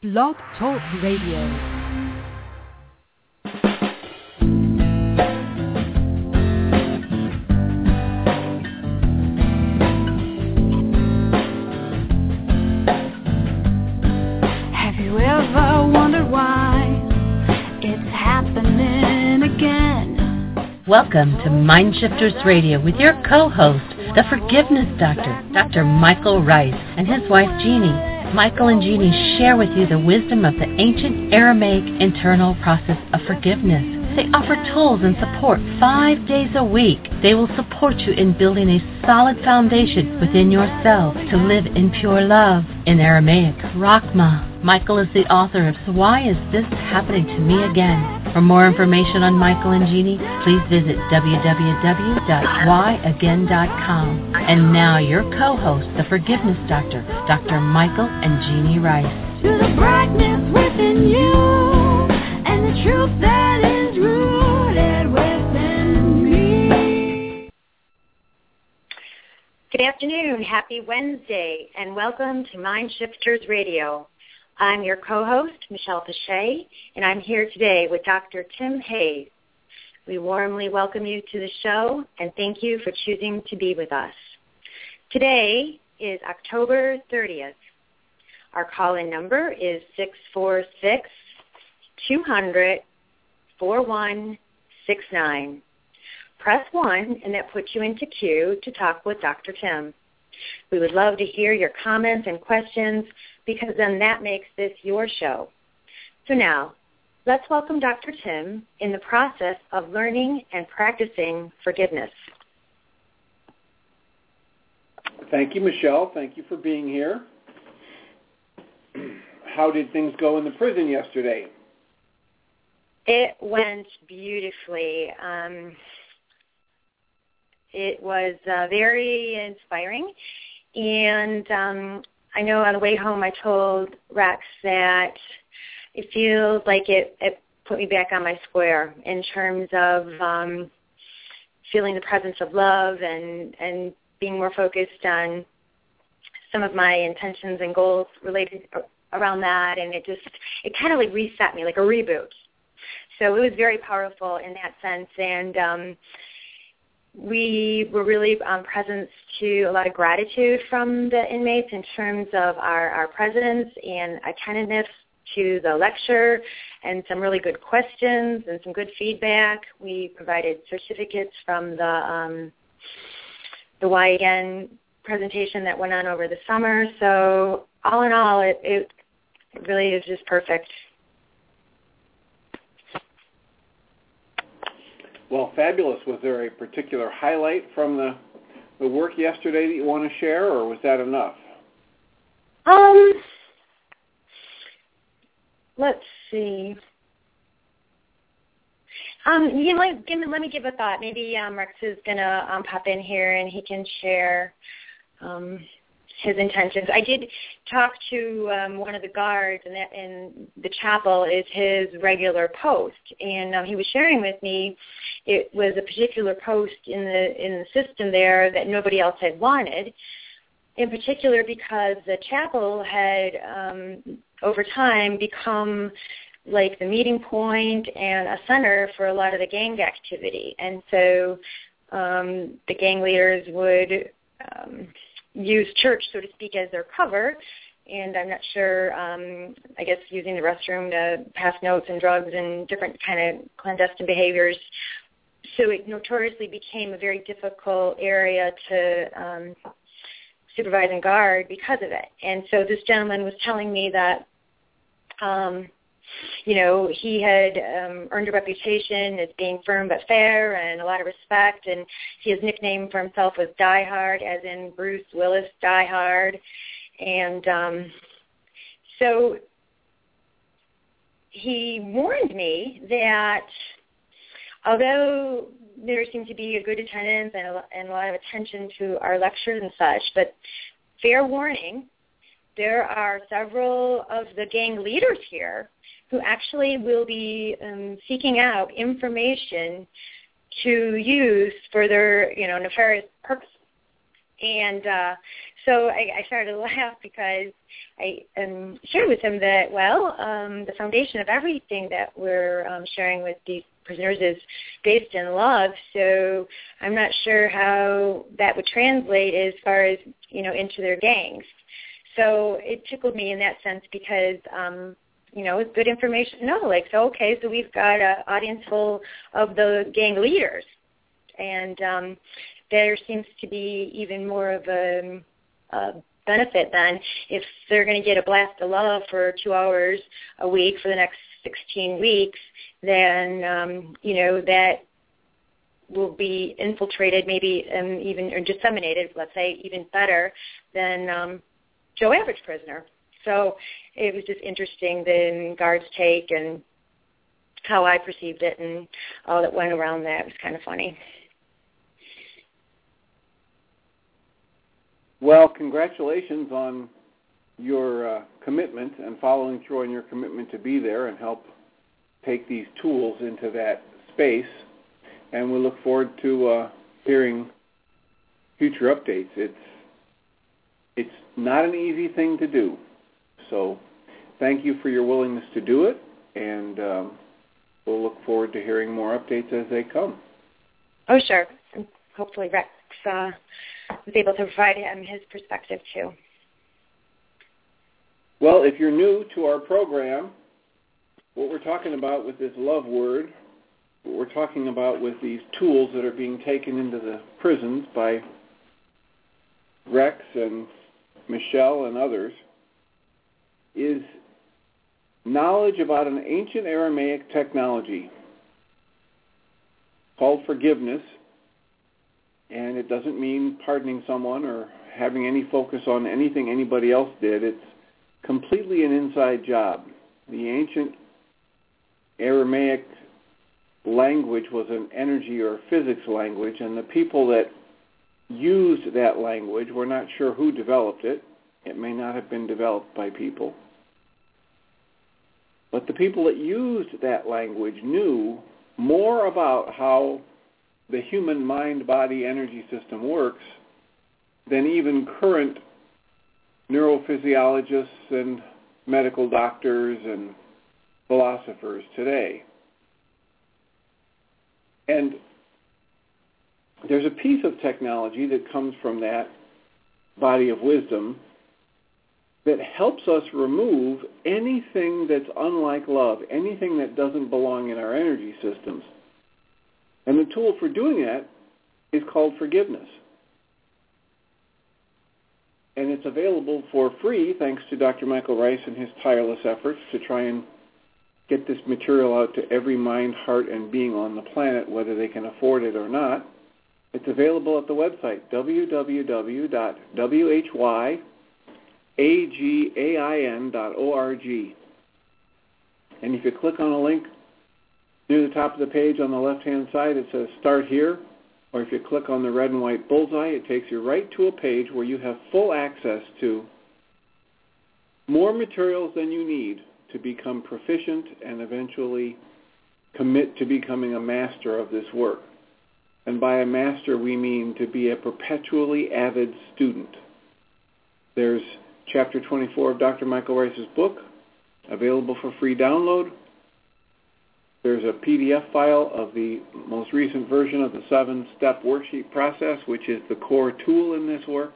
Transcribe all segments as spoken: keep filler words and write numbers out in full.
Blog Talk Radio. Welcome to Mindshifters Radio with your co-host, the Forgiveness Doctor, Doctor Michael Ryce, and his wife Jeannie. Michael and Jeannie share with you the wisdom of the ancient Aramaic internal process of forgiveness. They offer tools and support five days a week. They will support you in building a solid foundation within yourself to live in pure love. In Aramaic, Rachma. Michael is the author of So Why Is This Happening to Me Again? For more information on Michael and Jeannie, please visit w w w dot why again dot com. And now your co-host, the Forgiveness Doctor, Doctor Michael and Jeannie Ryce. To the brightness within you and the truth that is rooted within me. Good afternoon, happy Wednesday, and welcome to Mindshifters Radio. I'm your co-host, Michelle Pache, and I'm here today with Doctor Tim Hayes. We warmly welcome you to the show, and thank you for choosing to be with us. Today is October thirtieth. Our call-in number is six four six, two hundred, four one six nine. Press one, and that puts you into queue to talk with Doctor Tim. We would love to hear your comments and questions, because then that makes this your show. So now, let's welcome Doctor Tim in the process of learning and practicing forgiveness. Thank you, Michelle. Thank you for being here. How did things go in the prison yesterday? It went beautifully. Um, it was uh, very inspiring, and um, I know on the way home I told Rex that it feels like it, it put me back on my square in terms of um, feeling the presence of love and, and being more focused on some of my intentions and goals related around that, and it just, it kind of like reset me, like a reboot. So it was very powerful in that sense, and um, we were really um, present to a lot of gratitude from the inmates in terms of our, our presence and attentiveness to the lecture and some really good questions and some good feedback. We provided certificates from the um, the Why Again presentation that went on over the summer. So all in all, it, it really is just perfect. Well, fabulous. Was there a particular highlight from the, the work yesterday that you want to share, or was that enough? Um, let's see. Um, you know, give me, let me give a thought. Maybe um, Rex is going to um, pop in here and he can share um, his intentions. I did talk to um, one of the guards, and that in the chapel is his regular post, and um, he was sharing with me it was a particular post in the in the system there that nobody else had wanted, in particular because the chapel had um, over time become like the meeting point and a center for a lot of the gang activity, and so um, the gang leaders would um, use church, so to speak, as their cover, and I'm not sure, um, I guess using the restroom to pass notes and drugs and different kind of clandestine behaviors. So it notoriously became a very difficult area to um, supervise and guard because of it. And so this gentleman was telling me that, um, you know, he had um, earned a reputation as being firm but fair and a lot of respect, and his nickname for himself was Die Hard, as in Bruce Willis Die Hard. And um, so he warned me that although there seemed to be a good attendance and a, and a lot of attention to our lectures and such, but fair warning, there are several of the gang leaders here who actually will be um, seeking out information to use for their, you know, nefarious purposes. And uh, so I, I started to laugh because I um, shared with him that, well, um, the foundation of everything that we're um, sharing with these prisoners is based in love. So I'm not sure how that would translate as far as, you know, into their gangs. So it tickled me in that sense because, um, you know, it's good information. No, like, so, okay, so we've got an audience full of the gang leaders. And um, there seems to be even more of a, a benefit then if they're going to get a blast of love for two hours a week for the next sixteen weeks, then, um, you know, that will be infiltrated maybe um, even or disseminated, let's say, even better than um, Joe Average Prisoner. So it was just interesting the guard's take and how I perceived it and all that went around that. It was kind of funny. Well, congratulations on your uh, commitment and following through on your commitment to be there and help take these tools into that space. And we look forward to uh, hearing future updates. It's it's not an easy thing to do. So thank you for your willingness to do it, and um, we'll look forward to hearing more updates as they come. Oh, sure. And hopefully Rex uh, was able to provide him his perspective, too. Well, if you're new to our program, what we're talking about with this love word, what we're talking about with these tools that are being taken into the prisons by Rex and Michelle and others, is knowledge about an ancient Aramaic technology called forgiveness, and it doesn't mean pardoning someone or having any focus on anything anybody else did. It's completely an inside job. The ancient Aramaic language was an energy or physics language, and the people that used that language, we're not sure who developed it. It may not have been developed by people. But the people that used that language knew more about how the human mind-body energy system works than even current neurophysiologists and medical doctors and philosophers today. And there's a piece of technology that comes from that body of wisdom that helps us remove anything that's unlike love, anything that doesn't belong in our energy systems. And the tool for doing that is called forgiveness. And it's available for free thanks to Doctor Michael Ryce and his tireless efforts to try and get this material out to every mind, heart, and being on the planet, whether they can afford it or not. It's available at the website, w w w dot w h y again dot org. And if you click on a link near the top of the page on the left-hand side, it says Start Here. Or if you click on the red and white bullseye, it takes you right to a page where you have full access to more materials than you need to become proficient and eventually commit to becoming a master of this work. And by a master, we mean to be a perpetually avid student. There's Chapter twenty-four of Doctor Michael Ryce's book, available for free download. There's a P D F file of the most recent version of the seven-step worksheet process, which is the core tool in this work.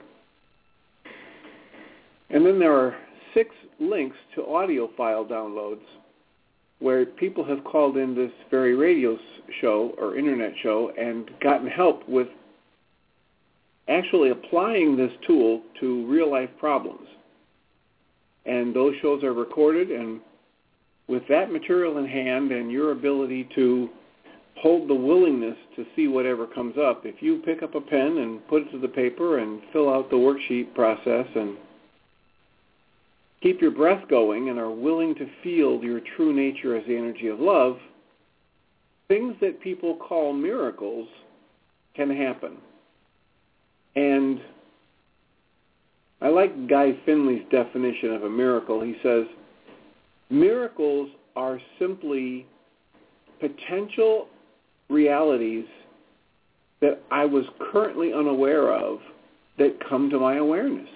And then there are six links to audio file downloads where people have called in this very radio show or internet show and gotten help with actually applying this tool to real-life problems. And those shows are recorded, and with that material in hand and your ability to hold the willingness to see whatever comes up, if you pick up a pen and put it to the paper and fill out the worksheet process and keep your breath going and are willing to feel your true nature as the energy of love, things that people call miracles can happen. And I like Guy Finley's definition of a miracle. He says, miracles are simply potential realities that I was currently unaware of that come to my awareness.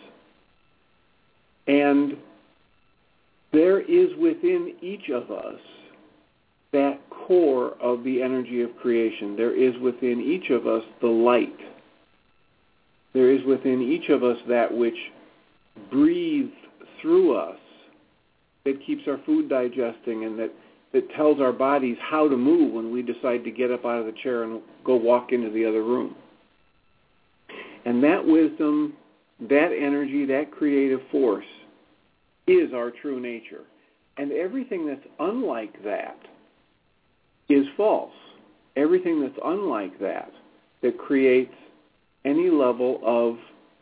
And there is within each of us that core of the energy of creation. There is within each of us the light. There is within each of us that which breathes through us, that keeps our food digesting, and that, that tells our bodies how to move when we decide to get up out of the chair and go walk into the other room. And that wisdom, that energy, that creative force is our true nature. And everything that's unlike that is false. Everything that's unlike that, that creates any level of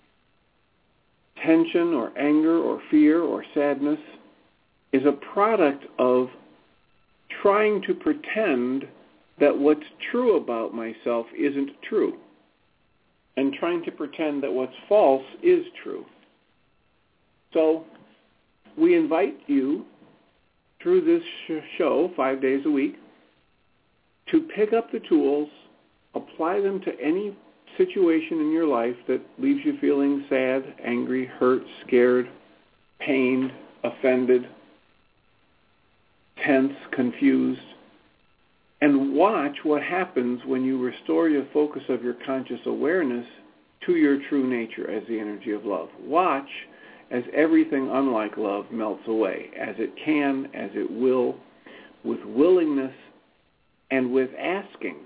tension or anger or fear or sadness, is a product of trying to pretend that what's true about myself isn't true, and trying to pretend that what's false is true. So we invite you through this sh- show five days a week to pick up the tools, apply them to any situation in your life that leaves you feeling sad, angry, hurt, scared, pained, offended, tense, confused, and watch what happens when you restore your focus of your conscious awareness to your true nature as the energy of love. Watch as everything unlike love melts away, as it can, as it will, with willingness and with asking.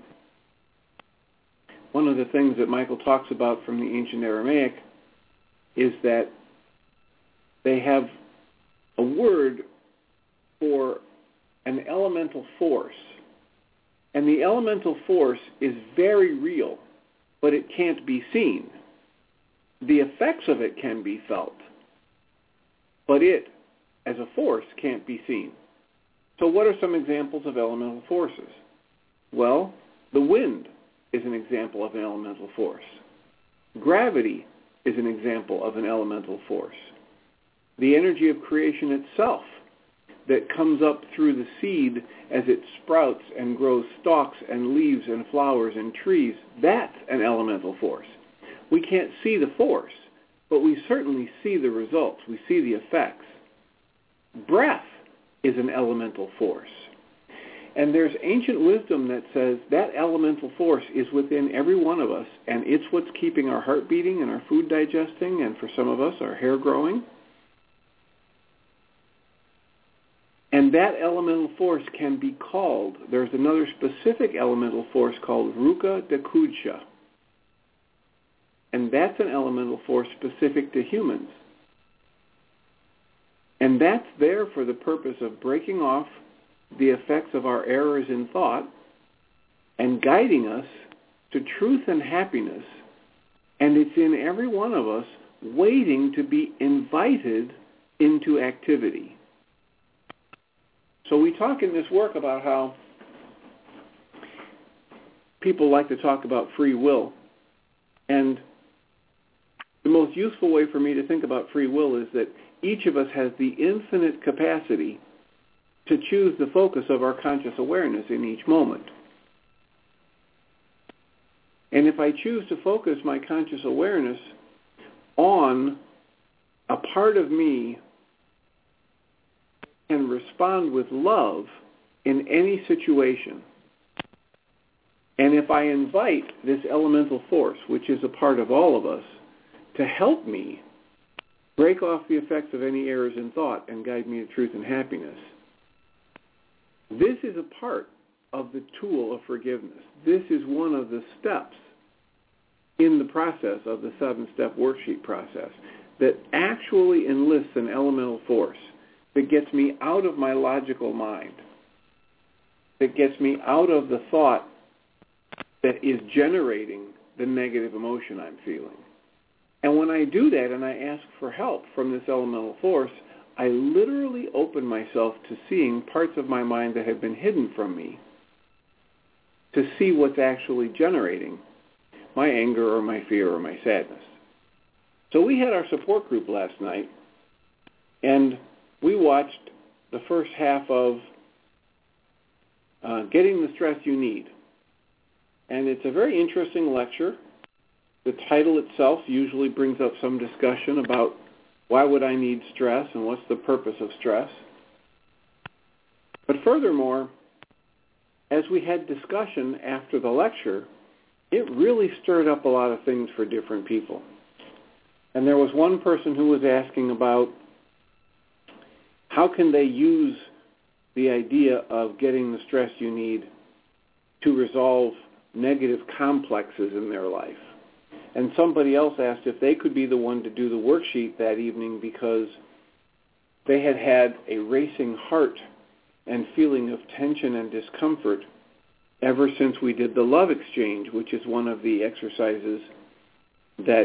One of the things that Michael talks about from the ancient Aramaic is that they have a word for an elemental force. And the elemental force is very real, but it can't be seen. The effects of it can be felt, but it, as a force, can't be seen. So what are some examples of elemental forces? Well, the wind is an example of an elemental force. Gravity is an example of an elemental force. The energy of creation itself that comes up through the seed as it sprouts and grows stalks and leaves and flowers and trees, that's an elemental force. We can't see the force, but we certainly see the results. We see the effects. Breath is an elemental force. And there's ancient wisdom that says that elemental force is within every one of us, and it's what's keeping our heart beating and our food digesting, and for some of us, our hair growing. And that elemental force can be called, there's another specific elemental force called Ruka Dakudsha. And that's an elemental force specific to humans. And that's there for the purpose of breaking off the effects of our errors in thought and guiding us to truth and happiness. And it's in every one of us waiting to be invited into activity. So we talk in this work about how people like to talk about free will. And the most useful way for me to think about free will is that each of us has the infinite capacity to choose the focus of our conscious awareness in each moment. And if I choose to focus my conscious awareness on a part of me and respond with love in any situation, and if I invite this elemental force, which is a part of all of us, to help me break off the effects of any errors in thought and guide me to truth and happiness, this is a part of the tool of forgiveness. This is one of the steps in the process of the seven-step worksheet process that actually enlists an elemental force that gets me out of my logical mind, that gets me out of the thought that is generating the negative emotion I'm feeling. And when I do that and I ask for help from this elemental force, I literally open myself to seeing parts of my mind that have been hidden from me, to see what's actually generating my anger or my fear or my sadness. So we had our support group last night, and we watched the first half of uh, Getting the Stress You Need. And it's a very interesting lecture. the title itself usually brings up some discussion about why would I need stress and what's the purpose of stress. But furthermore, as we had discussion after the lecture, it really stirred up a lot of things for different people. And there was one person who was asking about how can they use the idea of getting the stress you need to resolve negative complexes in their life. And somebody else asked if they could be the one to do the worksheet that evening because they had had a racing heart and feeling of tension and discomfort ever since we did the love exchange, which is one of the exercises that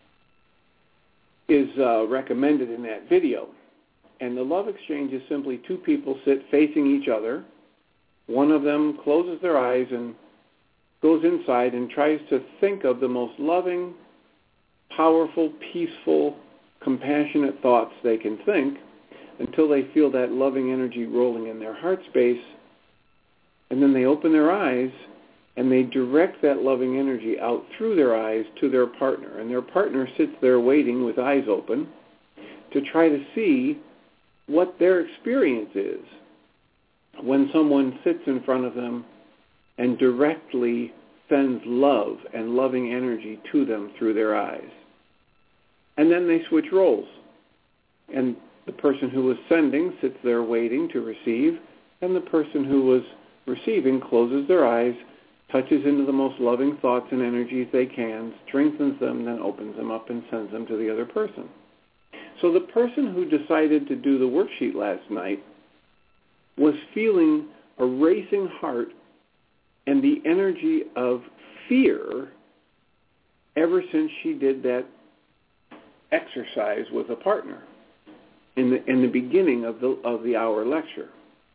is uh, recommended in that video. And the love exchange is simply two people sit facing each other. One of them closes their eyes and goes inside and tries to think of the most loving, powerful, peaceful, compassionate thoughts they can think until they feel that loving energy rolling in their heart space. And then they open their eyes and they direct that loving energy out through their eyes to their partner. And their partner sits there waiting with eyes open to try to see what their experience is when someone sits in front of them and directly sends love and loving energy to them through their eyes. And then they switch roles. And the person who was sending sits there waiting to receive, and the person who was receiving closes their eyes, touches into the most loving thoughts and energies they can, strengthens them, then opens them up and sends them to the other person. So the person who decided to do the worksheet last night was feeling a racing heart and the energy of fear ever since she did that exercise with a partner in the in the beginning of the of the hour lecture.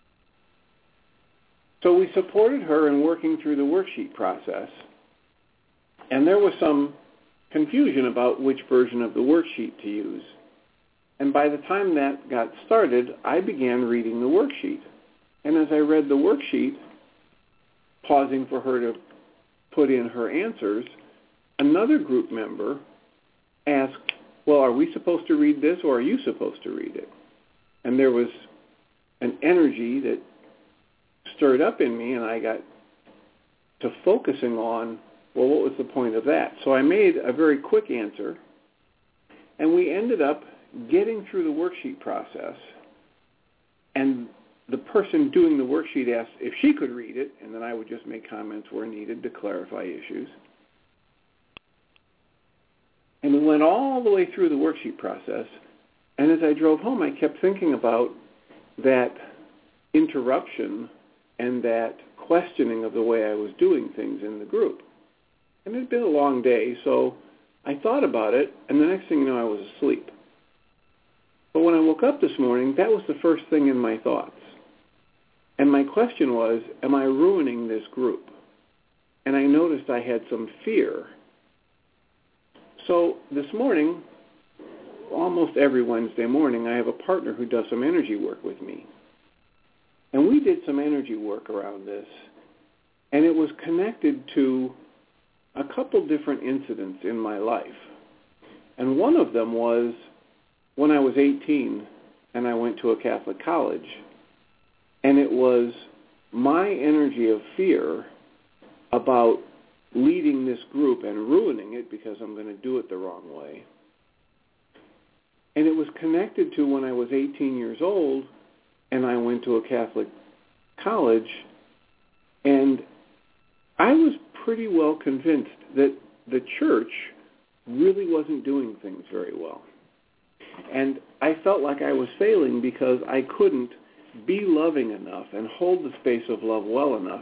So we supported her in working through the worksheet process, and there was some confusion about which version of the worksheet to use. And by the time that got started, I began reading the worksheet. And as I read the worksheet, pausing for her to put in her answers, another group member asked, well, are we supposed to read this or are you supposed to read it? And there was an energy that stirred up in me, and I got to focusing on, well, what was the point of that? So I made a very quick answer, and we ended up getting through the worksheet process, and the person doing the worksheet asked if she could read it, and then I would just make comments where needed to clarify issues. And we went all the way through the worksheet process, and as I drove home, I kept thinking about that interruption and that questioning of the way I was doing things in the group. And it had been a long day, so I thought about it, and the next thing you know, I was asleep. But when I woke up this morning, that was the first thing in my thoughts. And my question was, am I ruining this group? And I noticed I had some fear. So this morning, almost every Wednesday morning, I have a partner who does some energy work with me. And we did some energy work around this, and it was connected to a couple different incidents in my life. And one of them was when I was eighteen and I went to a Catholic college, and it was my energy of fear about leading this group and ruining it because I'm going to do it the wrong way. And it was connected to when I was eighteen years old and I went to a Catholic college, and I was pretty well convinced that the church really wasn't doing things very well. And I felt like I was failing because I couldn't be loving enough and hold the space of love well enough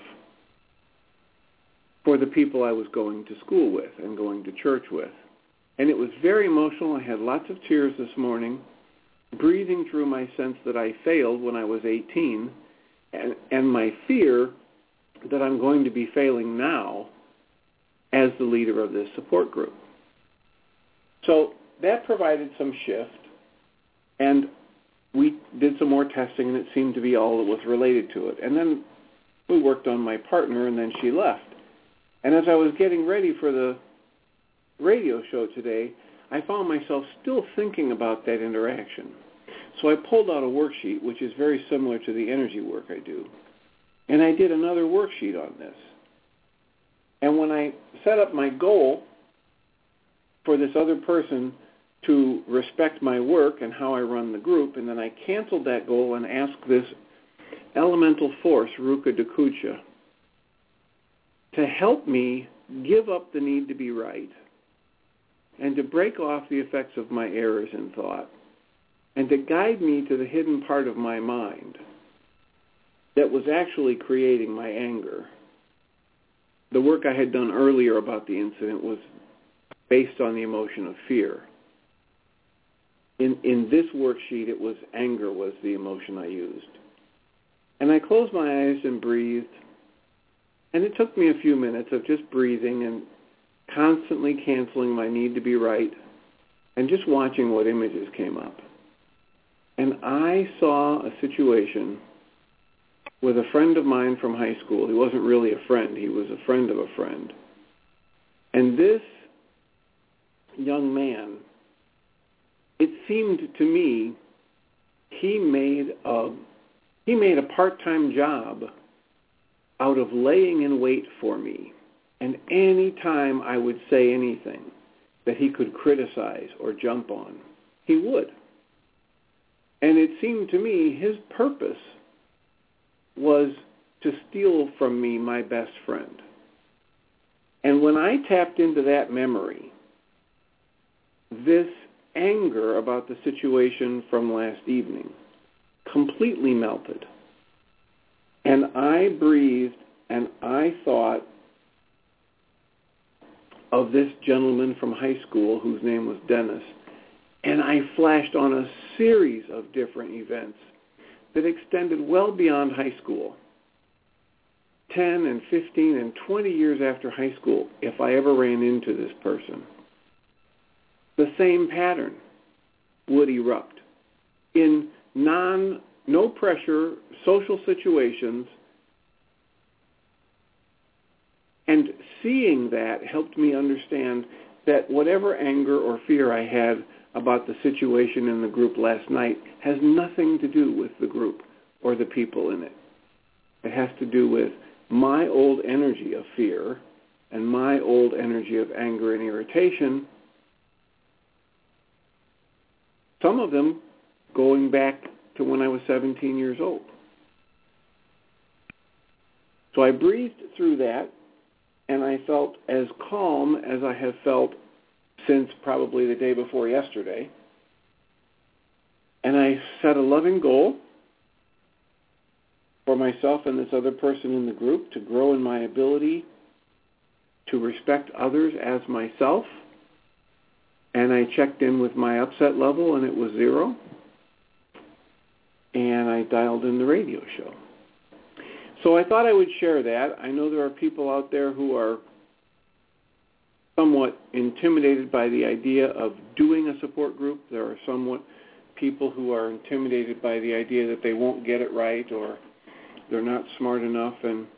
for the people I was going to school with and going to church with. And it was very emotional. I had lots of tears this morning, breathing through my sense that I failed when I was eighteen, and, and my fear that I'm going to be failing now as the leader of this support group. So that provided some shift, and we did some more testing, and it seemed to be all that was related to it. And then we worked on my partner, and then she left. And as I was getting ready for the radio show today, I found myself still thinking about that interaction. So I pulled out a worksheet, which is very similar to the energy work I do, and I did another worksheet on this. And when I set up my goal for this other person to respect my work and how I run the group, and then I canceled that goal and asked this elemental force, Ruka Dakucha, to help me give up the need to be right and to break off the effects of my errors in thought and to guide me to the hidden part of my mind that was actually creating my anger. The work I had done earlier about the incident was based on the emotion of fear. In, in this worksheet, it was anger was the emotion I used. And I closed my eyes and breathed, and it took me a few minutes of just breathing and constantly canceling my need to be right and just watching what images came up. And I saw a situation with a friend of mine from high school. He wasn't really a friend. He was a friend of a friend. And this young man, it seemed to me he made a, he made a part-time job out of laying in wait for me. And any time I would say anything that he could criticize or jump on, he would. And it seemed to me his purpose was to steal from me my best friend. And when I tapped into that memory, this anger about the situation from last evening completely melted. And I breathed and I thought of this gentleman from high school whose name was Dennis, and I flashed on a series of different events that extended well beyond high school. ten and fifteen and twenty years after high school, if I ever ran into this person, the same pattern would erupt in non, no pressure social situations. And seeing that helped me understand that whatever anger or fear I had about the situation in the group last night has nothing to do with the group or the people in it. It has to do with my old energy of fear and my old energy of anger and irritation, some of them going back to when I was seventeen years old. So I breathed through that, and I felt as calm as I have felt since probably the day before yesterday. And I set a loving goal for myself and this other person in the group to grow in my ability to respect others as myself. And I checked in with my upset level, and it was zero. And I dialed in the radio show. So I thought I would share that. I know there are people out there who are somewhat intimidated by the idea of doing a support group. There are somewhat people who are intimidated by the idea that they won't get it right or they're not smart enough. And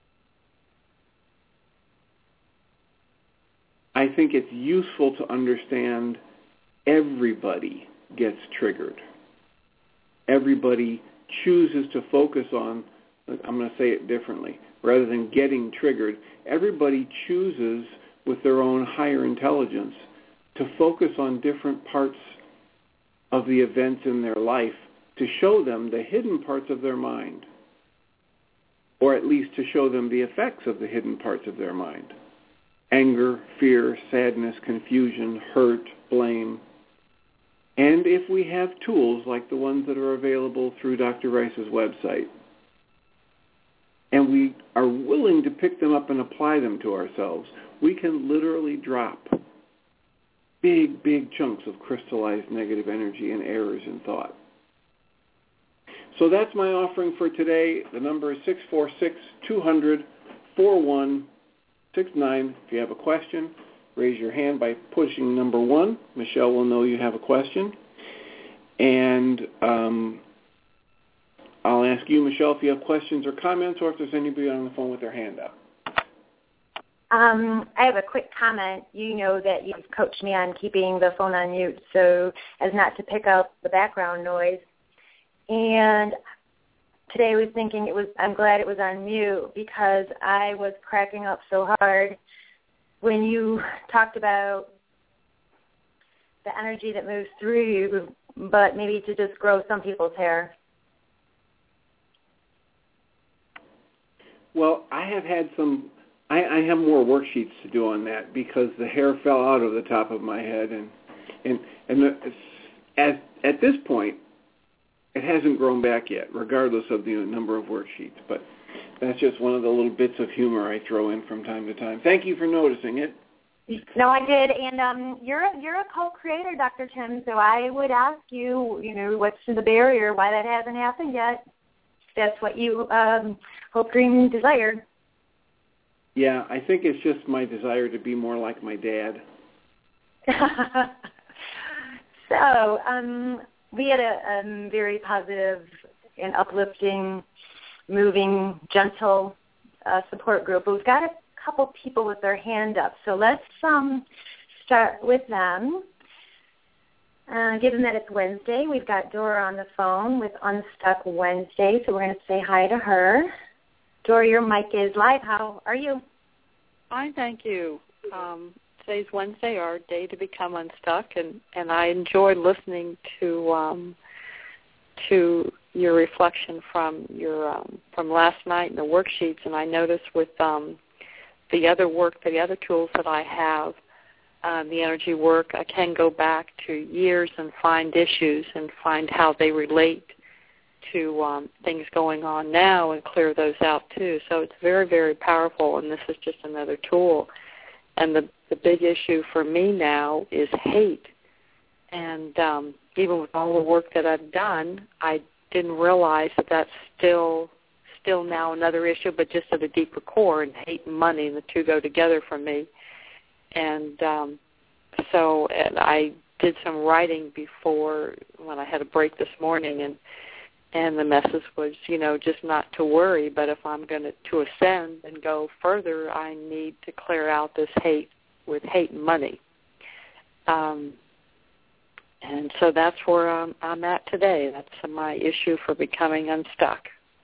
I think it's useful to understand everybody gets triggered. Everybody chooses to focus on, I'm going to say it differently, rather than getting triggered, everybody chooses with their own higher intelligence to focus on different parts of the events in their life to show them the hidden parts of their mind, or at least to show them the effects of the hidden parts of their mind. Anger, fear, sadness, confusion, hurt, blame. And if we have tools like the ones that are available through Doctor Rice's website, and we are willing to pick them up and apply them to ourselves, we can literally drop big, big chunks of crystallized negative energy and errors in thought. So that's my offering for today. The number is six four six, two hundred, four one six nine. If you have a question, raise your hand by pushing number one. Michelle will know you have a question. And um, I'll ask you, Michelle, if you have questions or comments, or if there's anybody on the phone with their hand up. Um, I have a quick comment. You know that you've coached me on keeping the phone on mute so as not to pick up the background noise. And today I was thinking it was, I'm glad it was on mute because I was cracking up so hard when you talked about the energy that moves through you, but maybe to just grow some people's hair. Well, I have had some, I, I have more worksheets to do on that because the hair fell out of the top of my head. And, and, and the, at, at this point, it hasn't grown back yet, regardless of the number of worksheets. But that's just one of the little bits of humor I throw in from time to time. Thank you for noticing it. No, I did, and um, you're a, you're a co-creator, Doctor Tim. So I would ask you, you know, what's the barrier? Why that hasn't happened yet? That's what you um, hope, dream, and desire. Yeah, I think it's just my desire to be more like my dad. So um, we had a um, very positive and uplifting, moving, gentle uh, support group. We've got a couple people with their hand up. So let's um, start with them. Uh, given that it's Wednesday, we've got Dora on the phone with Unstuck Wednesday, so we're going to say hi to her. Dora, your mic is live. How are you? Fine, thank you. Um, today's Wednesday, our day to become unstuck, and, and I enjoyed listening to um, to your reflection from your um, from last night in the worksheets, and I noticed with um, the other work, the other tools that I have, um, the energy work, I can go back to years and find issues and find how they relate to um, things going on now and clear those out too. So it's very, very powerful, and this is just another tool. And the, the big issue for me now is hate. And um, even with all the work that I've done, I didn't realize that that's still still now another issue, but just at a deeper core, and hate and money, and the two go together for me. And um, so and I did some writing before when I had a break this morning, and and the message was, you know, just not to worry, but if I'm going to, to ascend and go further, I need to clear out this hate with hate and money. Um, and so that's where I'm, I'm at today. That's my issue for becoming unstuck.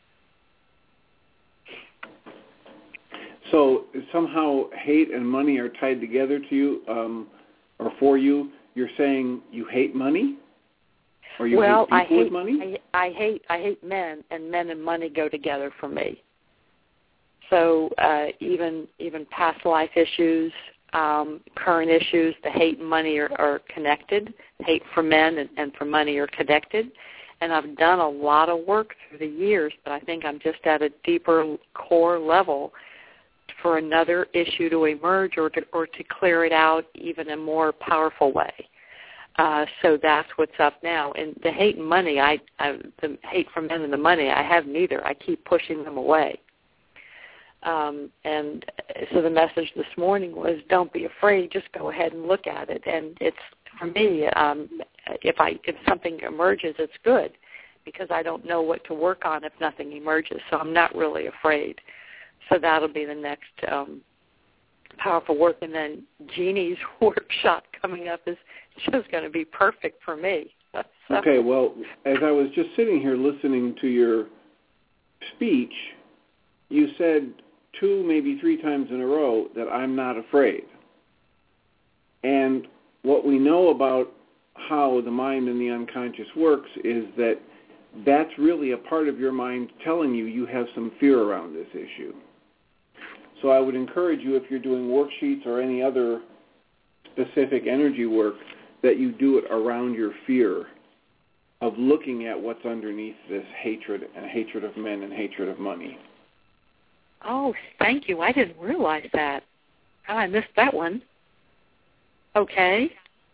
So somehow hate and money are tied together to you, um, or for you. You're saying you hate money? Or you well, hate people I hate, with money? I, I hate I hate men, and men and money go together for me. So uh, even even past life issues, um, current issues, the hate and money are, are connected. Hate for men and, and for money are connected. And I've done a lot of work through the years, but I think I'm just at a deeper core level for another issue to emerge or to, or to clear it out even in a more powerful way. Uh, so that's what's up now. And the hate and money, I, I, the hate for men and the money, I have neither. I keep pushing them away. Um, and so the message this morning was, don't be afraid. Just go ahead and look at it. And it's for me, um, if I if something emerges, it's good because I don't know what to work on if nothing emerges. So I'm not really afraid. So that'll be the next um, powerful work. And then Jeannie's workshop coming up is just going to be perfect for me. So. Okay, well, as I was just sitting here listening to your speech, you said two, maybe three times in a row that I'm not afraid. And what we know about how the mind and the unconscious works is that that's really a part of your mind telling you you have some fear around this issue. So I would encourage you, if you're doing worksheets or any other specific energy work, that you do it around your fear of looking at what's underneath this hatred and hatred of men and hatred of money. Oh, thank you. I didn't realize that. Oh, I missed that one. Okay.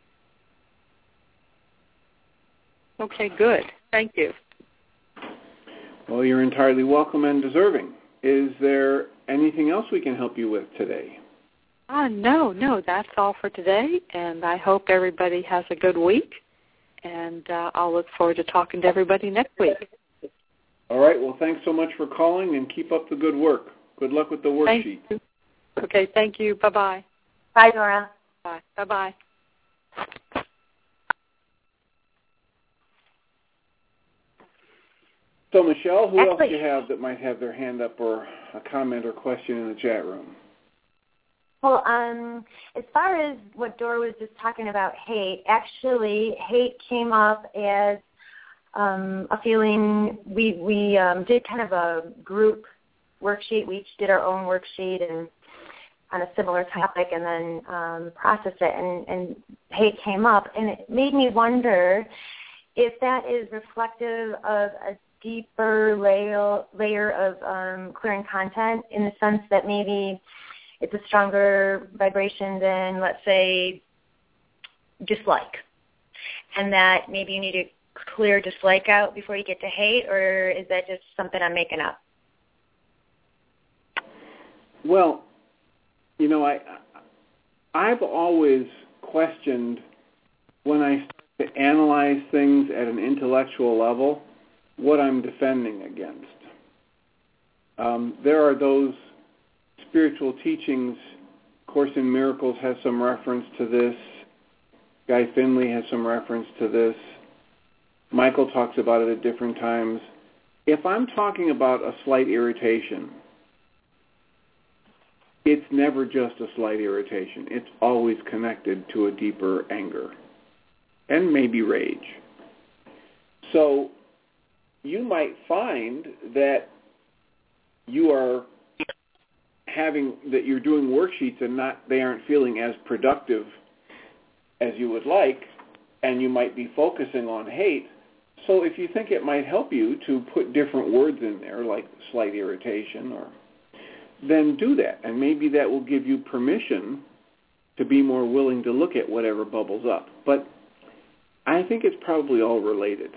Okay, good. Thank you. Well, you're entirely welcome and deserving. Is there anything else we can help you with today? Oh, no, no, that's all for today, and I hope everybody has a good week, and uh, I'll look forward to talking to everybody next week. All right, well, thanks so much for calling, and keep up the good work. Good luck with the worksheet. Thank you. Okay, thank you. Bye-bye. Bye, Nora. Bye. Bye-bye. So, Michelle, who Actually, else do you have that might have their hand up or a comment or question in the chat room? Well, um, as far as what Dora was just talking about, hate, actually, hate came up as um, a feeling. We we um, did kind of a group worksheet. We each did our own worksheet and on a similar topic, and then um, processed it. And, and hate came up, and it made me wonder if that is reflective of a deeper layer layer of um, clearing content, in the sense that maybe it's a stronger vibration than, let's say, dislike, and that maybe you need to clear dislike out before you get to hate, or is that just something I'm making up? Well, you know, I, I've always questioned when I start to analyze things at an intellectual level what I'm defending against. Um, there are those spiritual teachings. Course in Miracles has some reference to this. Guy Finley has some reference to this. Michael talks about it at different times. If I'm talking about a slight irritation, it's never just a slight irritation. It's always connected to a deeper anger and maybe rage. So you might find that you are having, that you're doing worksheets and not, they aren't feeling as productive as you would like, and you might be focusing on hate. So if you think it might help you to put different words in there, like slight irritation, or then do that. And maybe that will give you permission to be more willing to look at whatever bubbles up. But I think it's probably all related.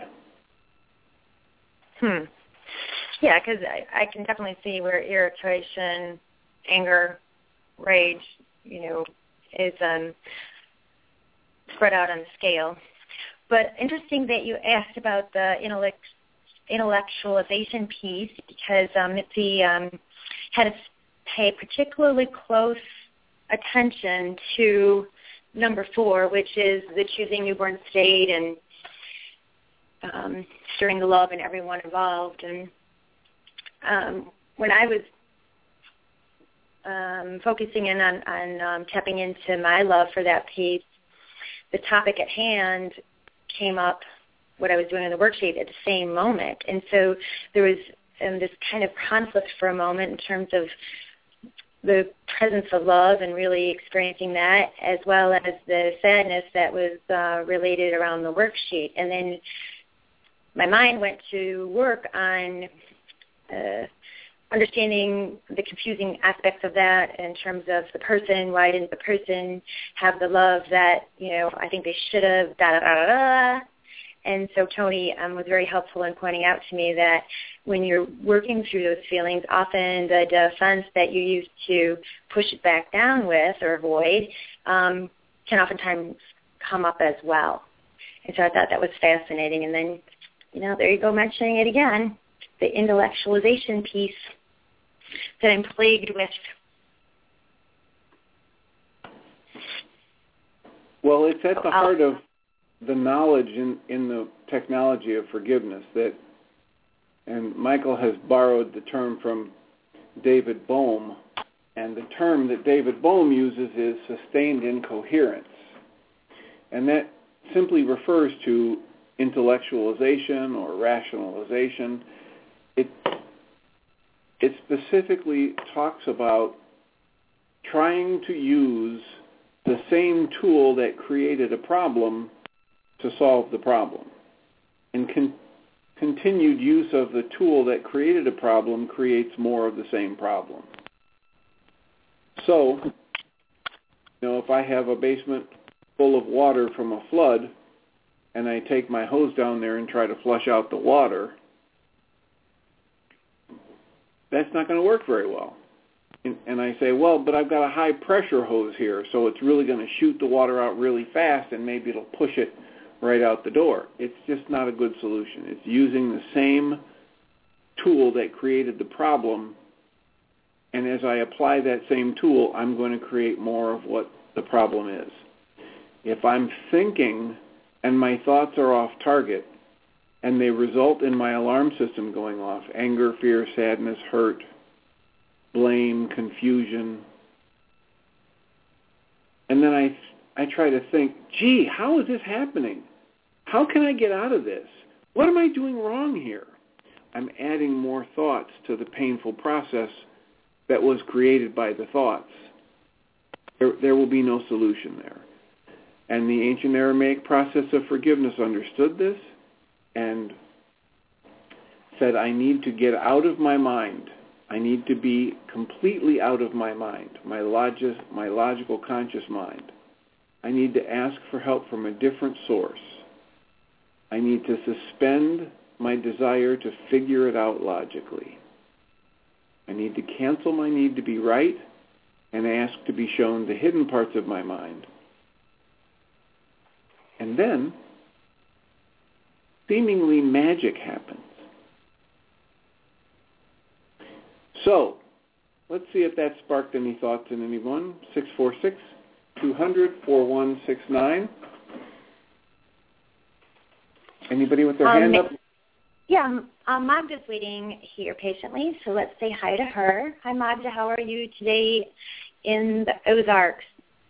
Hmm. Yeah, because I, I can definitely see where irritation, anger, rage, you know, is um, spread out on the scale. But interesting that you asked about the intellect, intellectualization piece, because um, Mitzi um, had to pay particularly close attention to number four, which is the choosing newborn state and um, stirring the love in everyone involved. And um, when I was um, focusing in on, on um, tapping into my love for that piece, the topic at hand came up, what I was doing in the worksheet, at the same moment. And so there was um, this kind of conflict for a moment in terms of the presence of love and really experiencing that, as well as the sadness that was uh, related around the worksheet. And then my mind went to work on uh, understanding the confusing aspects of that in terms of the person. Why didn't the person have the love that, you know, I think they should have, da da da da. And so Tony um, was very helpful in pointing out to me that when you're working through those feelings, often the defense that you use to push it back down with or avoid um, can oftentimes come up as well. And so I thought that was fascinating. And then, you know, there you go, mentioning it again, the intellectualization piece that I'm plagued with. Well, it's at the heart of the knowledge in, in the technology of forgiveness that, and Michael has borrowed the term from David Bohm, and the term that David Bohm uses is sustained incoherence. And that simply refers to intellectualization or rationalization. It, it specifically talks about trying to use the same tool that created a problem to solve the problem. And con- continued use of the tool that created a problem creates more of the same problem. So, you know, if I have a basement full of water from a flood and I take my hose down there and try to flush out the water, that's not going to work very well. And, and I say, well, but I've got a high pressure hose here, so it's really going to shoot the water out really fast and maybe it'll push it right out the door. It's just not a good solution. It's using the same tool that created the problem And as I apply that same tool, I'm going to create more of what the problem is. If I'm thinking and my thoughts are off target and they result in my alarm system going off, anger, fear, sadness, hurt, blame, confusion, and then I, I try to think, gee, how is this happening? How can I get out of this? What am I doing wrong here? I'm adding more thoughts to the painful process that was created by the thoughts. There, there will be no solution there. And the ancient Aramaic process of forgiveness understood this and said, I need to get out of my mind. I need to be completely out of my mind, my, logis, my logical conscious mind. I need to ask for help from a different source. I need to suspend my desire to figure it out logically. I need to cancel my need to be right and ask to be shown the hidden parts of my mind. And then, seemingly magic happens. So, let's see if that sparked any thoughts in anyone. six four six, two hundred, four one six nine. Anybody with their um, hand up? Yeah, um, Magda's waiting here patiently, so let's say hi to her. Hi, Magda. How are you today in the Ozarks?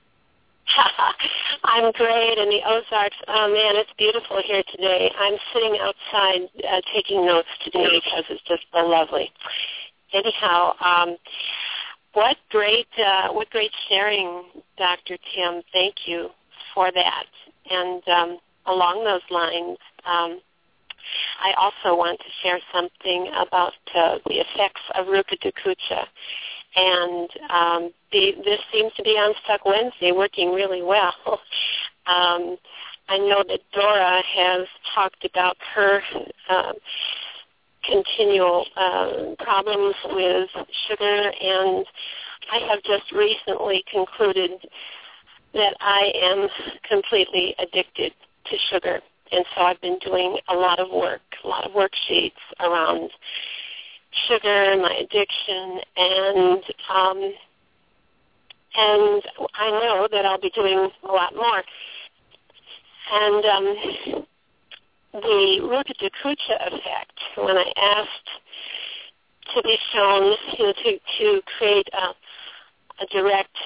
I'm great in the Ozarks. Oh, man, it's beautiful here today. I'm sitting outside uh, taking notes today because it's just so lovely. Anyhow, um, what great, uh, what great sharing, Doctor Tim. Thank you for that. And um, along those lines, um, I also want to share something about uh, the effects of Rupa Dakucha. And um, the, this seems to be on Stuck Wednesday working really well. um, I know that Dora has talked about her uh, continual uh, problems with sugar, and I have just recently concluded that I am completely addicted to sugar. And so I've been doing a lot of work, a lot of worksheets around sugar, my addiction, and um, and I know that I'll be doing a lot more. And um, the Rupa Dakucha effect, when I asked to be shown, you know, to, to create a, a direct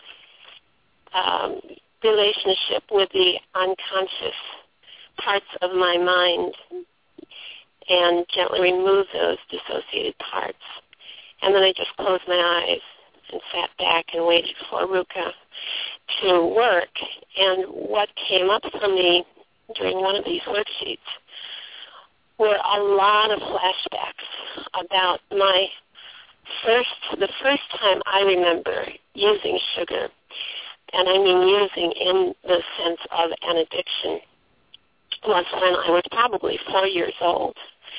um, relationship with the unconscious parts of my mind and gently remove those dissociated parts. And then I just closed my eyes and sat back and waited for Ruka to work. And what came up for me during one of these worksheets were a lot of flashbacks about my first, the first time I remember using sugar. And I mean using in the sense of an addiction, was when I was probably four years old.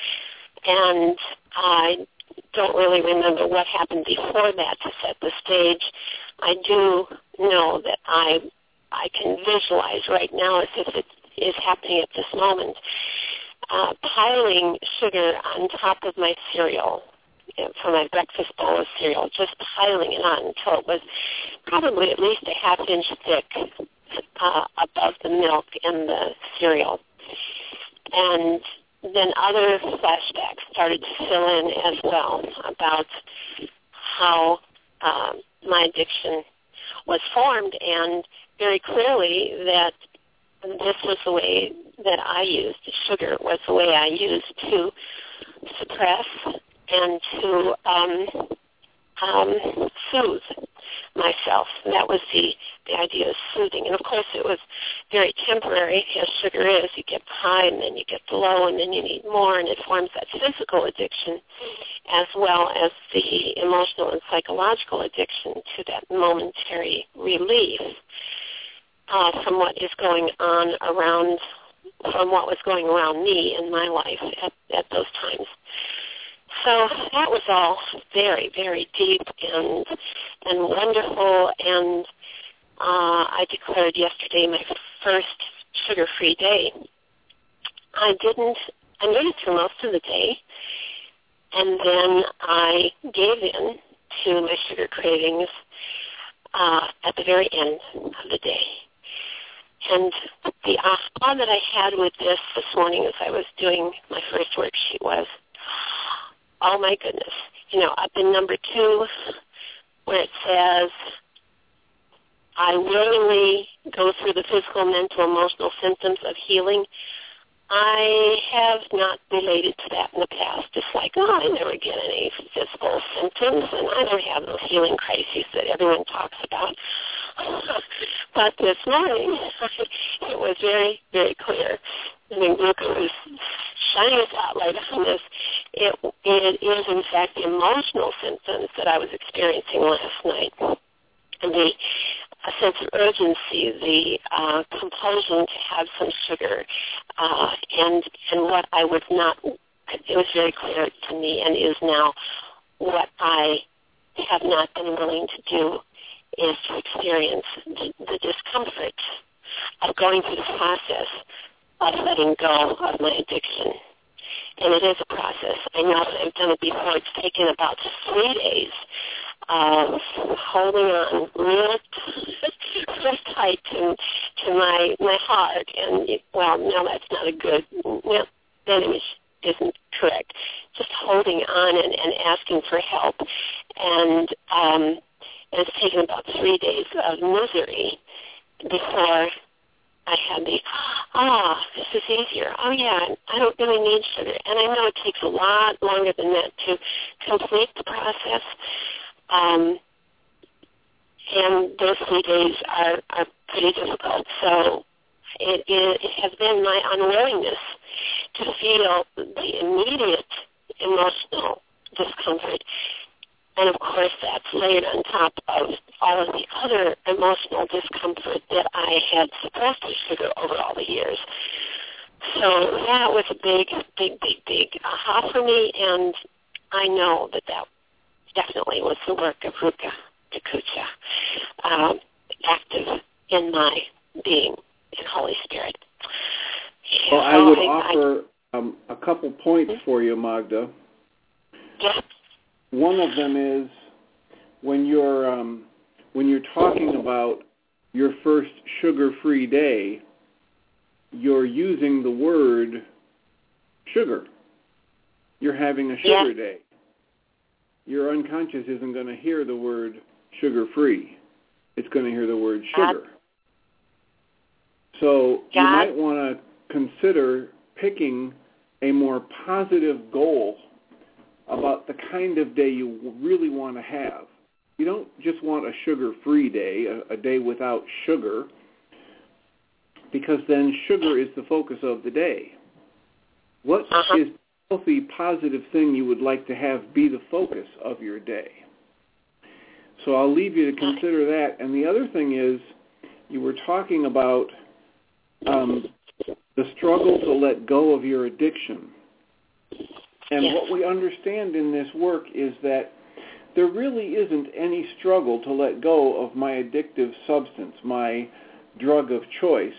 And I don't really remember what happened before that to set the stage. I do know that I I can visualize right now as if it is happening at this moment, uh, piling sugar on top of my cereal, you know, for my breakfast bowl of cereal, just piling it on until it was probably at least a half inch thick uh, above the milk in the cereal. And then other flashbacks started to fill in as well about how um, my addiction was formed, and very clearly that this was the way that I used sugar, was the way I used to suppress and to um, um, soothe myself. And that was the, the idea of soothing. And, of course, it was very temporary, as sugar is. You get high, and then you get low, and then you need more, and it forms that physical addiction as well as the emotional and psychological addiction to that momentary relief uh, from what is going on around, from what was going around me in my life at, at those times. So that was all very, very deep and and wonderful, and uh, I declared yesterday my first sugar-free day. I didn't, I made it through most of the day, and then I gave in to my sugar cravings uh, at the very end of the day. And the aha that I had with this this morning as I was doing my first worksheet was, oh my goodness, you know, up in number two where it says, I willingly go through the physical, mental, emotional symptoms of healing. I have not related to that in the past. It's like, oh, I never get any physical symptoms, and I don't have those healing crises that everyone talks about. But this morning, it was very, very clear. I mean, Luca was shining a spotlight on this. It, it is, in fact, the emotional symptoms that I was experiencing last night. And the a sense of urgency, the uh, compulsion to have some sugar, uh, and and what I was not, it was very clear to me and is now what I have not been willing to do is to experience the, the discomfort of going through the process of letting go of my addiction. And it is a process. I know that I've done it before. It's taken about three days of holding on real, real tight to, to my my heart. And, it, well, no, that's not a good, well, that image isn't correct. Just holding on and, and asking for help. And um, it's taken about three days of misery before I had the, ah, this is easier. Oh, yeah, I don't really need sugar. And I know it takes a lot longer than that to complete the process. Um, and those three days are, are pretty difficult. So it, it, it has been my unwillingness to feel the immediate emotional discomfort. And, of course, that's layered on top of all of the other emotional discomfort that I had suppressed with sugar over all the years. So that was a big, big, big, big aha for me, and I know that that definitely was the work of Ruka Takucha, um, active in my being in Holy Spirit. Yeah, well, I so would I, offer I, um, a couple points for you, Magda. Yeah. One of them is when you're um, when you're talking about your first sugar-free day, you're using the word sugar. You're having a sugar yeah. day. Your unconscious isn't going to hear the word sugar-free. It's going to hear the word sugar. So you might want to consider picking a more positive goal about the kind of day you really want to have. You don't just want a sugar-free day, a, a day without sugar, because then sugar is the focus of the day. What uh-huh. is the healthy, positive thing you would like to have be the focus of your day? So I'll leave you to consider that. And the other thing is, you were talking about um, the struggle to let go of your addiction. And yes. what we understand in this work is that there really isn't any struggle to let go of my addictive substance, my drug of choice.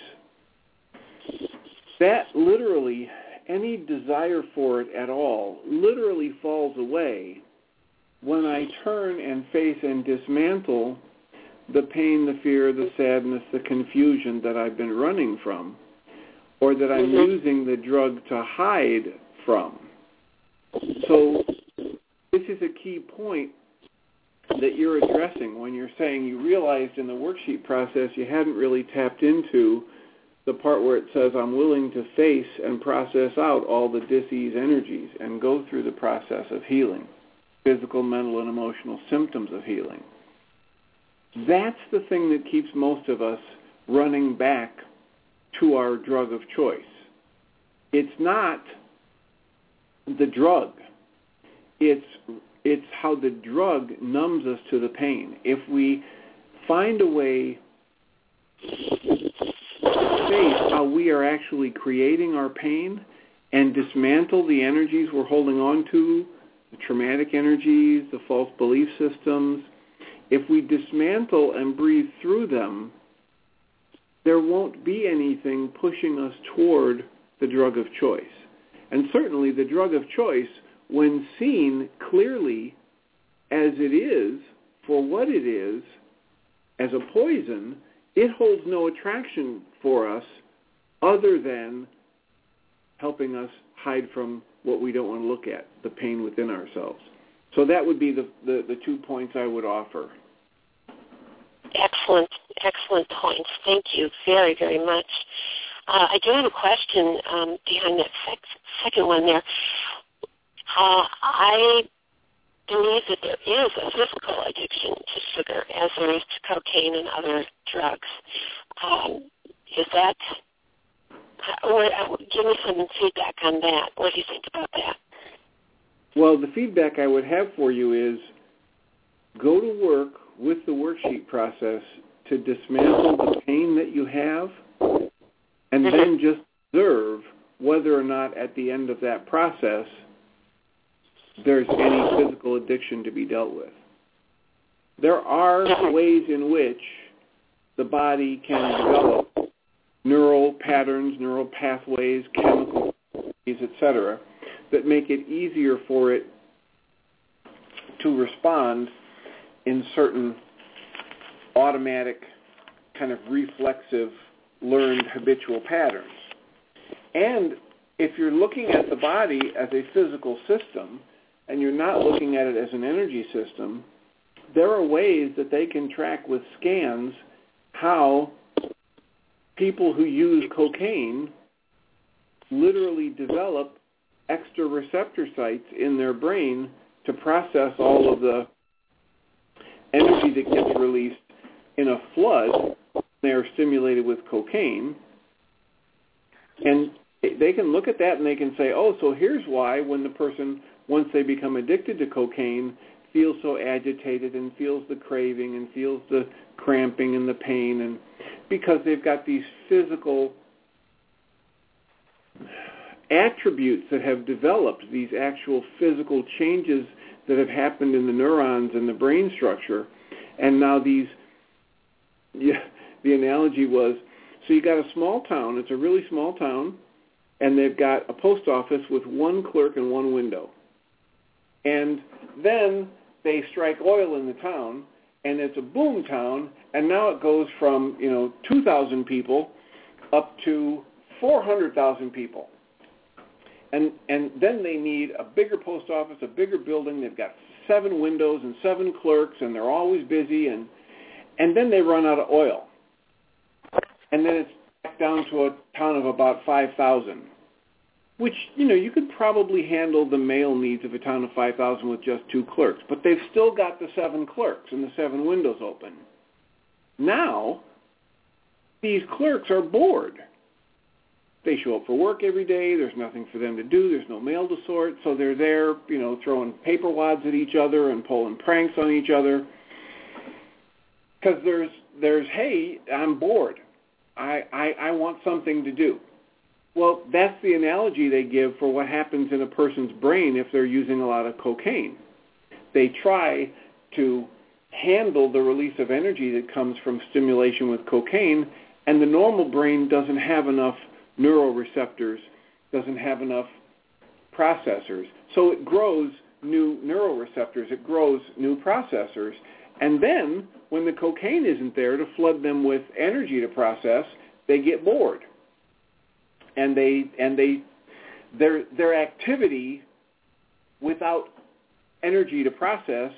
That literally, any desire for it at all, literally falls away when I turn and face and dismantle the pain, the fear, the sadness, the confusion that I've been running from, or that I'm mm-hmm. using the drug to hide from. So this is a key point that you're addressing when you're saying you realized in the worksheet process you hadn't really tapped into the part where it says I'm willing to face and process out all the dis-ease energies and go through the process of healing, physical, mental, and emotional symptoms of healing. That's the thing that keeps most of us running back to our drug of choice. It's not the drug. It's it's how the drug numbs us to the pain. If we find a way to face how we are actually creating our pain and dismantle the energies we're holding on to, the traumatic energies, the false belief systems, if we dismantle and breathe through them, there won't be anything pushing us toward the drug of choice. And certainly the drug of choice, when seen clearly as as it is, for what it is, as a poison, it holds no attraction for us other than helping us hide from what we don't want to look at, the pain within ourselves. So that would be the, the, the two points I would offer. Excellent, excellent points. Thank you very, very much. Uh, I do have a question um, behind that sec- second one there. Uh, I believe that there is a physical addiction to sugar, as there is to cocaine and other drugs. Um, is that, or uh, give me some feedback on that. What do you think about that? Well, the feedback I would have for you is go to work with the worksheet process to dismantle the pain that you have, and mm-hmm. then just observe whether or not at the end of that process there's any physical addiction to be dealt with. There are ways in which the body can develop neural patterns, neural pathways, chemical pathways, et cetera, that make it easier for it to respond in certain automatic, kind of reflexive, learned habitual patterns. And if you're looking at the body as a physical system and you're not looking at it as an energy system, there are ways that they can track with scans how people who use cocaine literally develop extra receptor sites in their brain to process all of the energy that gets released in a flood. They are stimulated with cocaine, and they can look at that and they can say, oh, so here's why when the person, once they become addicted to cocaine, feels so agitated and feels the craving and feels the cramping and the pain, and because they've got these physical attributes that have developed, these actual physical changes that have happened in the neurons and the brain structure. And now these, yeah, the analogy was, so you got a small town, it's a really small town, and they've got a post office with one clerk and one window. And then they strike oil in the town, and it's a boom town, and now it goes from, you know, two thousand people up to four hundred thousand people. And and then they need a bigger post office, a bigger building. They've got seven windows and seven clerks, and they're always busy. And and then they run out of oil. And then it's back down to a town of about five thousand, which, you know, you could probably handle the male needs of a town of five thousand with just two clerks. But they've still got the seven clerks and the seven windows open. Now, these clerks are bored. They show up for work every day. There's nothing for them to do. There's no mail to sort. So they're there, you know, throwing paper wads at each other and pulling pranks on each other. Because there's, there's, hey, I'm bored. I, I, I want something to do. Well, that's the analogy they give for what happens in a person's brain if they're using a lot of cocaine. They try to handle the release of energy that comes from stimulation with cocaine, and the normal brain doesn't have enough neuroreceptors, doesn't have enough processors. So it grows new neuroreceptors, it grows new processors, and then when the cocaine isn't there to flood them with energy to process, they get bored. And they and they their their activity without energy to process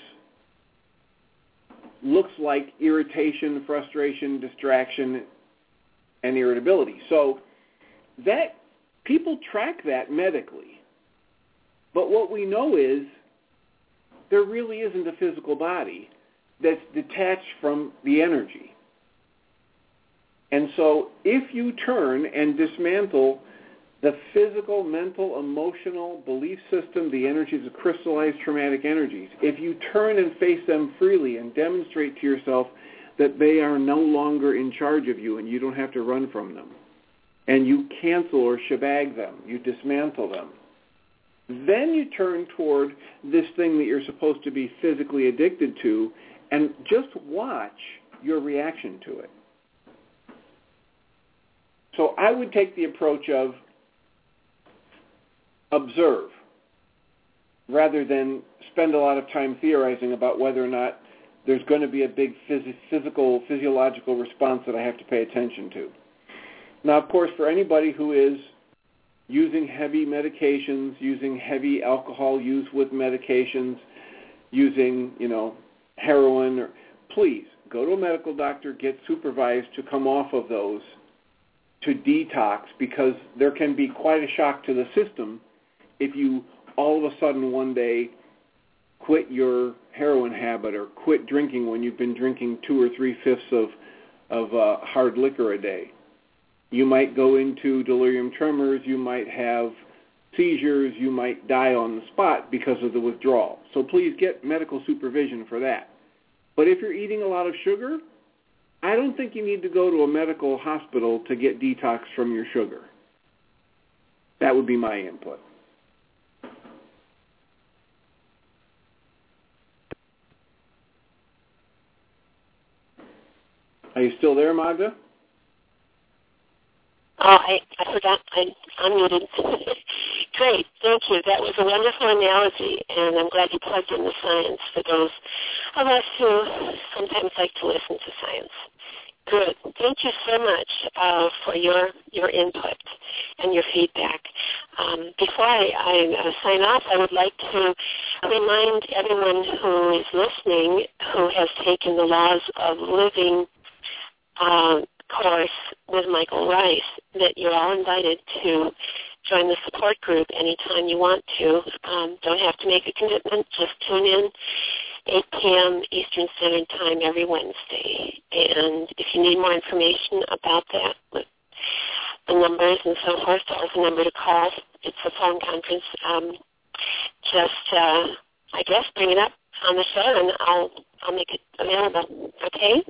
looks like irritation, frustration, distraction, and irritability. So that people track that medically. But what we know is there really isn't a physical body that's detached from the energy. And so if you turn and dismantle the physical, mental, emotional belief system, the energies of crystallized traumatic energies, if you turn and face them freely and demonstrate to yourself that they are no longer in charge of you and you don't have to run from them, and you cancel or shebag them, you dismantle them, then you turn toward this thing that you're supposed to be physically addicted to and just watch your reaction to it. So I would take the approach of observe. rather than spend a lot of time theorizing about whether or not there's going to be a big phys- physical, physiological response that I have to pay attention to. Now, of course, for anybody who is using heavy medications, using heavy alcohol use with medications, using, you know, heroin, or, please go to a medical doctor, get supervised to come off of those to detox, because there can be quite a shock to the system if you all of a sudden one day quit your heroin habit or quit drinking when you've been drinking two or three-fifths of, of uh, hard liquor a day. You might go into delirium tremors, you might have seizures, you might die on the spot because of the withdrawal. So please get medical supervision for that. But if you're eating a lot of sugar, I don't think you need to go to a medical hospital to get detox from your sugar. That would be my input. Are you still there, Magda? Oh, I, I forgot. I unmuted. Great. Thank you. That was a wonderful analogy, and I'm glad you plugged in the science for those of us who sometimes like to listen to science. Good. Thank you so much uh, for your, your input and your feedback. Um, before I, I uh, sign off, I would like to remind everyone who is listening who has taken the Laws of Living uh, course with Michael Rice that you're all invited to join the support group anytime you want to. Um, don't have to make a commitment. Just tune in eight p.m. Eastern Standard Time every Wednesday. And if you need more information about that, with the numbers and so forth, there's a number to call. It's a phone conference. Um, just, uh, I guess, bring it up on the show, and I'll I'll make it available. Okay?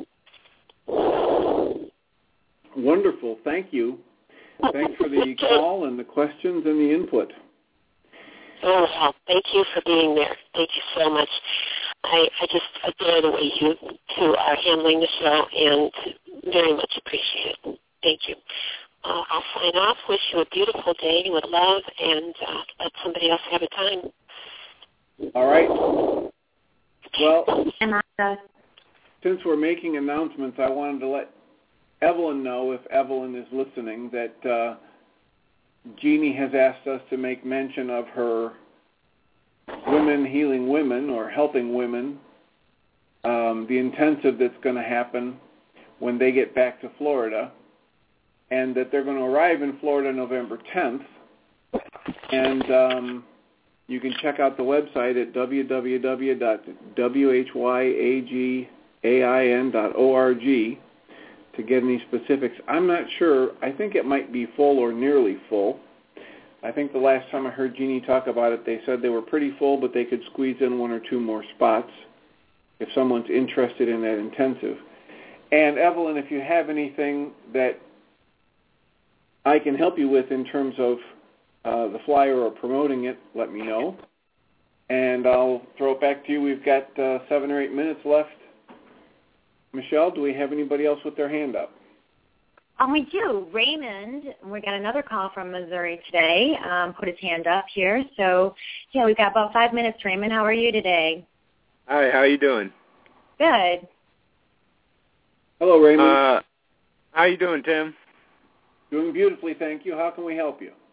Wonderful. Thank you. Thanks for the call and the questions and the input. Oh, well, thank you for being there. Thank you so much. I, I just adore the way you two are handling the show, and very much appreciate it. Thank you. Uh, I'll sign off. Wish you a beautiful day with love, and uh, let somebody else have a time. All right. Well, since we're making announcements, I wanted to let Evelyn know, if Evelyn is listening, that uh, Jeannie has asked us to make mention of her Women Healing Women, or Helping Women, um, the intensive that's going to happen when they get back to Florida, and that they're going to arrive in Florida November tenth. And um, you can check out the website at w w w dot w h y a g a i n dot org to get any specifics. I'm not sure. I think it might be full or nearly full. I think the last time I heard Jeannie talk about it, they said they were pretty full, but they could squeeze in one or two more spots if someone's interested in that intensive. And Evelyn, if you have anything that I can help you with in terms of uh, the flyer or promoting it, let me know. And I'll throw it back to you. We've got uh, seven or eight minutes left. Michelle, do we have anybody else with their hand up? Um, we do. Raymond, we got another call from Missouri today, um, put his hand up here. So, yeah, we've got about five minutes, Raymond. How are you today? Hi, how are you doing? Good. Hello, Raymond. Uh, how are you doing, Tim? Doing beautifully, thank you. How can we help you?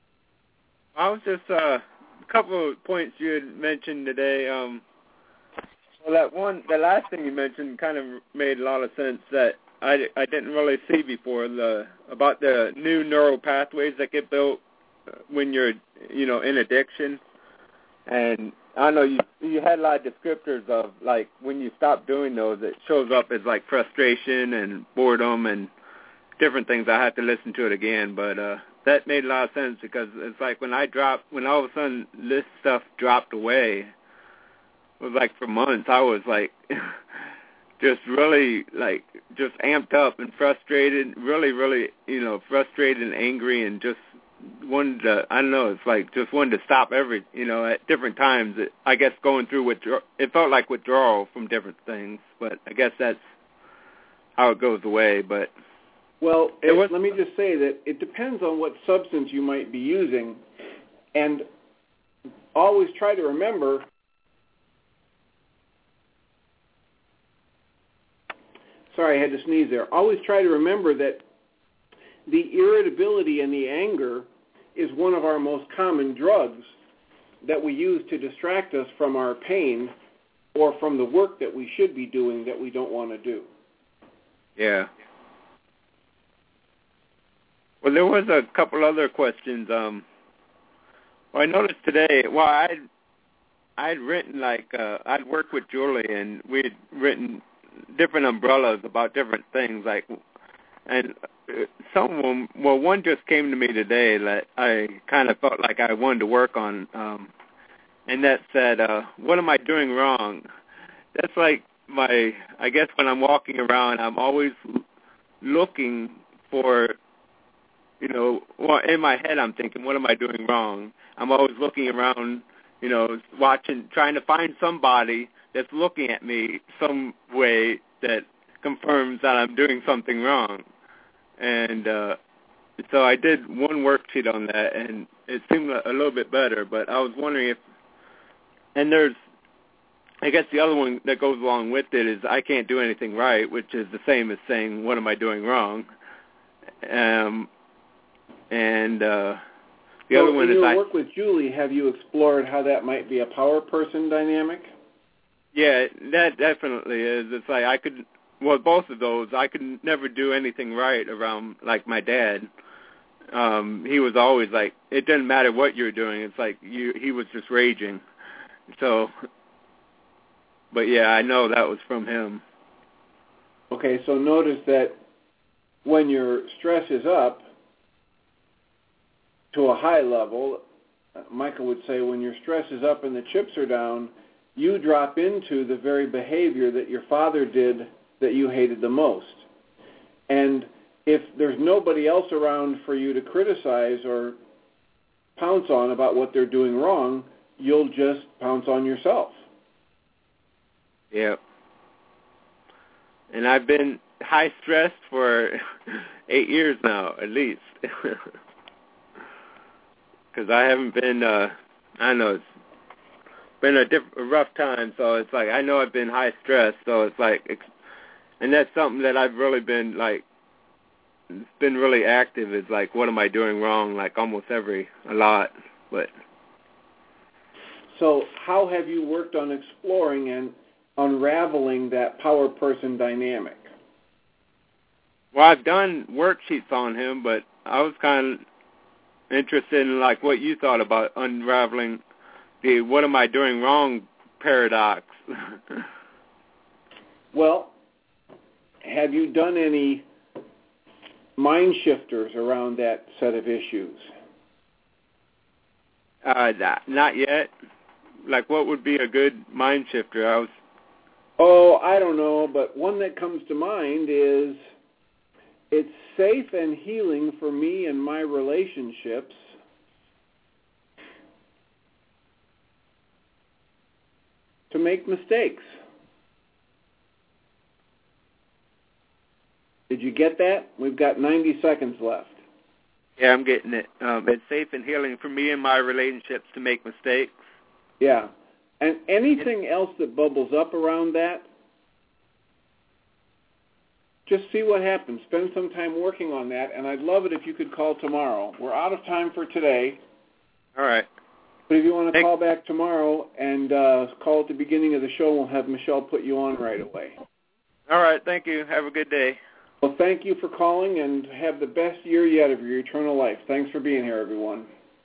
I was just, uh, a couple of points you had mentioned today. Um, well, that one, the last thing you mentioned kind of made a lot of sense that I, I didn't really see before, the about the new neural pathways that get built when you're, you know, in addiction. And I know you you had a lot of descriptors of, like, when you stop doing those, it shows up as, like, frustration and boredom and different things. I have to listen to it again, but uh, that made a lot of sense because it's like when I dropped, when all of a sudden this stuff dropped away, it was like for months I was, like, just really, like, just amped up and frustrated, really, really, you know, frustrated and angry and just wanted to, I don't know, it's like just wanted to stop every, you know, at different times. It, I guess going through withdrawal, it felt like withdrawal from different things, but I guess that's how it goes away. But well, it was, let me just say that it depends on what substance you might be using, and always try to remember sorry, I had to sneeze there. Always try to remember that the irritability and the anger is one of our most common drugs that we use to distract us from our pain or from the work that we should be doing that we don't want to do. Yeah. Well, there was a couple other questions. Um, well, I noticed today, well, I'd, I'd written like, uh, I'd worked with Julie, and we'd written different umbrellas about different things, like, and some of them, well, one just came to me today that I kind of felt like I wanted to work on, um, and that said, uh, what am I doing wrong? That's like my, I guess when I'm walking around, I'm always looking for, you know, well, in my head I'm thinking, what am I doing wrong? I'm always looking around, you know, watching, trying to find somebody that's looking at me some way that confirms that I'm doing something wrong. And uh, so I did one worksheet on that, and it seemed a little bit better, but I was wondering if, and there's, I guess the other one that goes along with it is I can't do anything right, which is the same as saying, what am I doing wrong? Um, and uh, the so other one in is your I... work with Julie, have you explored how that might be a power person dynamic? Yeah, that definitely is. It's like I could, well, both of those, I could never do anything right around, like, my dad. Um, he was always like, it doesn't matter what you're doing. It's like you, he was just raging. So, but yeah, I know that was from him. Okay, so notice that when your stress is up to a high level, Michael would say when your stress is up and the chips are down, you drop into the very behavior that your father did that you hated the most. And if there's nobody else around for you to criticize or pounce on about what they're doing wrong, you'll just pounce on yourself. Yeah. And I've been high stressed for eight years now, at least. Because I haven't been, uh, I don't know, it's been a, diff- a rough time, so it's like, I know I've been high stressed, so it's like, it's, and that's something that I've really been, like, been really active, is like, what am I doing wrong, like, almost every, a lot, but. So how have you worked on exploring and unraveling that power person dynamic? Well, I've done worksheets on him, but I was kind of interested in, like, what you thought about unraveling the what am I doing wrong paradox. Well, have you done any mind shifters around that set of issues? Uh, not, not yet. Like, what would be a good mind shifter? I was. Oh, I don't know, but one that comes to mind is it's safe and healing for me and my relationships to make mistakes. Did you get that? We've got ninety seconds left. Yeah, I'm getting it. Um, it's safe and healing for me and my relationships to make mistakes. Yeah. And anything else that bubbles up around that, just see what happens. Spend some time working on that, and I'd love it if you could call tomorrow. We're out of time for today. All right. But if you want to Thanks. call back tomorrow and uh, call at the beginning of the show, we'll have Michelle put you on right away. All right. Thank you. Have a good day. Well, thank you for calling, and have the best year yet of your eternal life. Thanks for being here, everyone.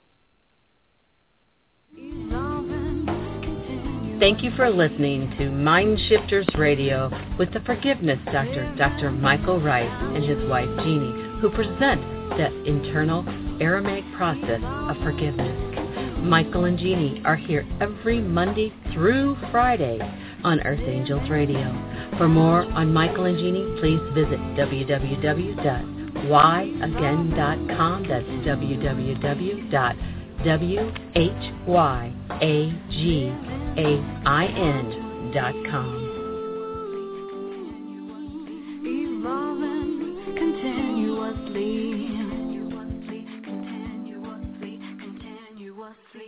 Thank you for listening to Mind Shifters Radio with the Forgiveness Doctor, Doctor Michael Rice, and his wife, Jeanie, who present the internal Aramaic process of forgiveness. Michael and Jeanie are here every Monday through Friday on Earth Angels Radio. For more on Michael and Jeanie, please visit w w w dot why again dot com. That's w w w dot whyagain dot com. Evolving continuously, continuously, continuously, continuously.